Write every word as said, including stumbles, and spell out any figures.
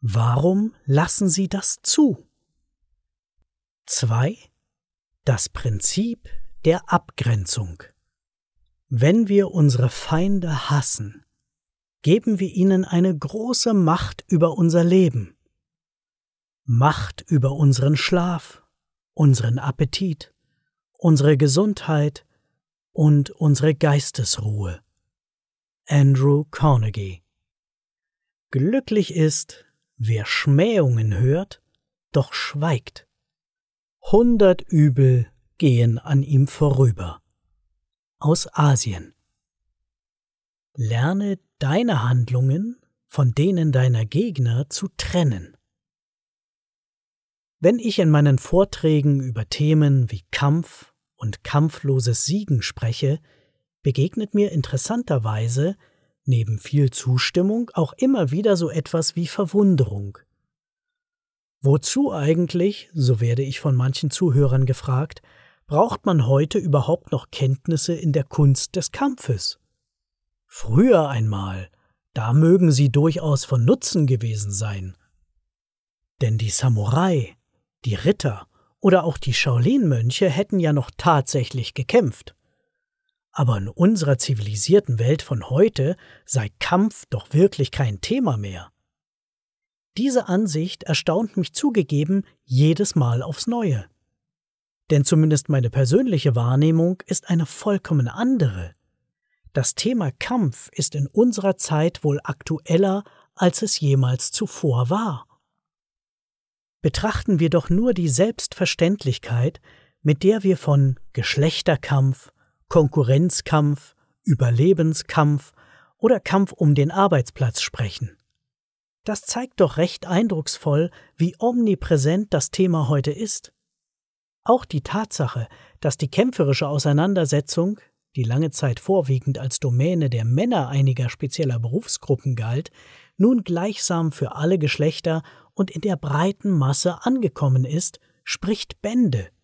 Warum lassen sie das zu? zwei. Das Prinzip der Abgrenzung. Wenn wir unsere Feinde hassen, geben wir ihnen eine große Macht über unser Leben. Macht über unseren Schlaf, unseren Appetit, unsere Gesundheit und unsere Geistesruhe. Andrew Carnegie. Glücklich ist, wer Schmähungen hört, doch schweigt. Hundert Übel gehen an ihm vorüber. Aus Asien. Lerne deine Handlungen von denen deiner Gegner zu trennen. Wenn ich in meinen Vorträgen über Themen wie Kampf und kampfloses Siegen spreche, begegnet mir interessanterweise neben viel Zustimmung auch immer wieder so etwas wie Verwunderung. Wozu eigentlich, so werde ich von manchen Zuhörern gefragt, braucht man heute überhaupt noch Kenntnisse in der Kunst des Kampfes? Früher einmal, da mögen sie durchaus von Nutzen gewesen sein. Denn die Samurai, die Ritter oder auch die Shaolin-Mönche hätten ja noch tatsächlich gekämpft. Aber in unserer zivilisierten Welt von heute sei Kampf doch wirklich kein Thema mehr. Diese Ansicht erstaunt mich zugegeben jedes Mal aufs Neue. Denn zumindest meine persönliche Wahrnehmung ist eine vollkommen andere. Das Thema Kampf ist in unserer Zeit wohl aktueller, als es jemals zuvor war. Betrachten wir doch nur die Selbstverständlichkeit, mit der wir von Geschlechterkampf, Konkurrenzkampf, Überlebenskampf oder Kampf um den Arbeitsplatz sprechen. Das zeigt doch recht eindrucksvoll, wie omnipräsent das Thema heute ist. Auch die Tatsache, dass die kämpferische Auseinandersetzung, die lange Zeit vorwiegend als Domäne der Männer einiger spezieller Berufsgruppen galt, nun gleichsam für alle Geschlechter und in der breiten Masse angekommen ist, spricht Bände.